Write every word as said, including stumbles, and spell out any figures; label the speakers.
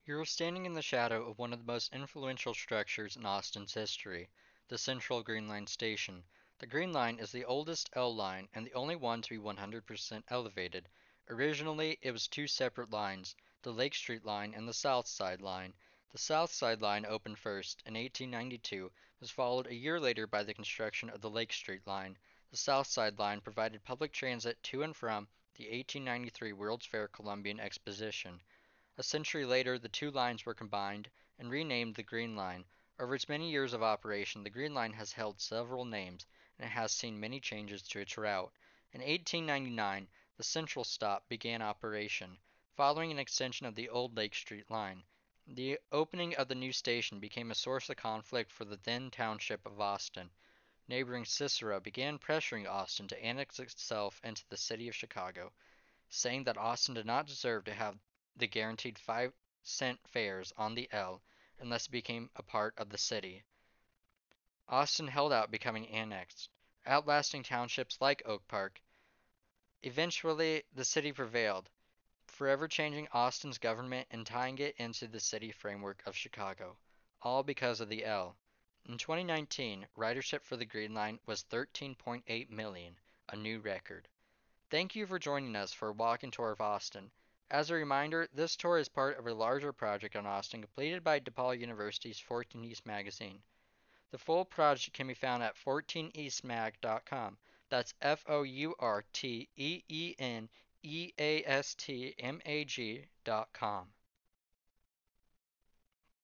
Speaker 1: You are standing in the shadow of one of the most influential structures in Austin's history, the Central Green Line Station. The Green Line is the oldest L line and the only one to be one hundred percent elevated. Originally, it was two separate lines, the Lake Street Line and the South Side Line. The South Side Line opened first, in eighteen ninety-two, was followed a year later by the construction of the Lake Street Line. The South Side Line provided public transit to and from the eighteen ninety-three World's Fair Columbian Exposition. A century later, the two lines were combined and renamed the Green Line. Over its many years of operation, the Green Line has held several names, and it has seen many changes to its route. In eighteen ninety-nine, the Central Stop began operation, following an extension of the old Lake Street Line. The opening of the new station became a source of conflict for the then township of Austin. Neighboring Cicero began pressuring Austin to annex itself into the city of Chicago, saying that Austin did not deserve to have the guaranteed five cent fares on the L unless it became a part of the city. Austin held out becoming annexed, outlasting townships like Oak Park. Eventually, the city prevailed, forever changing Austin's government and tying it into the city framework of Chicago, all because of the L. In twenty nineteen, ridership for the Green Line was thirteen point eight million, a new record. Thank you for joining us for a walking tour of Austin. As a reminder, this tour is part of a larger project on Austin completed by DePaul University's fourteen East magazine. The full project can be found at fourteen east mag dot com. That's F O U R T E E N E A S T M A G dot com.